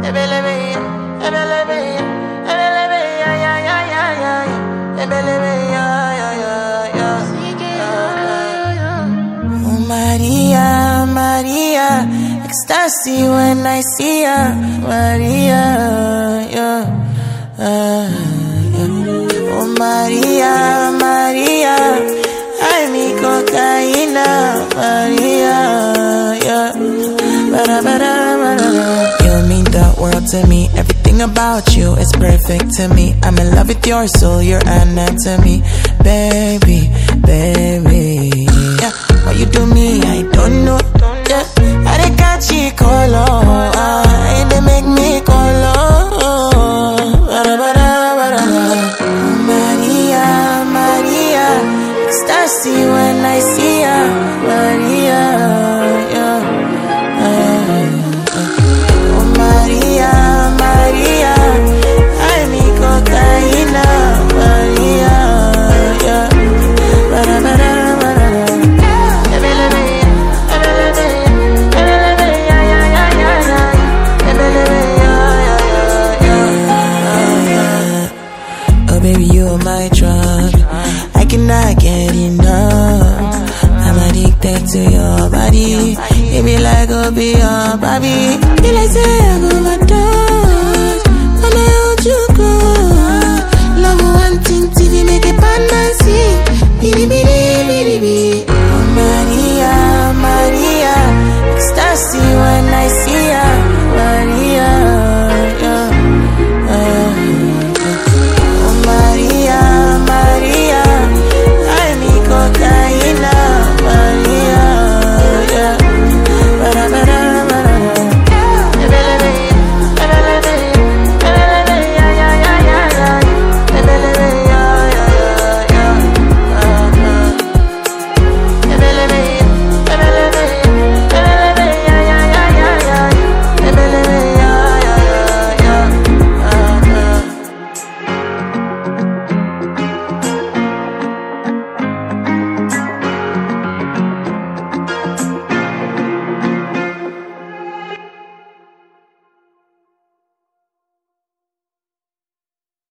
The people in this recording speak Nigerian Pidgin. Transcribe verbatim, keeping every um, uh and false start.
Oh Maria, Maria, ecstasy when I see her, Maria, yeah, uh, yeah. Oh Maria, Maria, I me cocaína, Maria, yeah. Bara, bara, bara. You mean the world to me. Everything about you is perfect to me. I'm in love with your soul, your anatomy, baby, baby. Yeah, why you do me? I don't know. Yeah, I dey catch you color. I dey make me color. Bara, bara, bara. Maria, Maria, ecstasy when I see her, Maria, yeah. Oh Maria, Maria, I me cocaína, Maria, yeah. Bara, bara, bara. Oh baby, you are my drug. I cannot get enough. I'm addicted to your body. You be like, oh, be your baby. You like, say, I go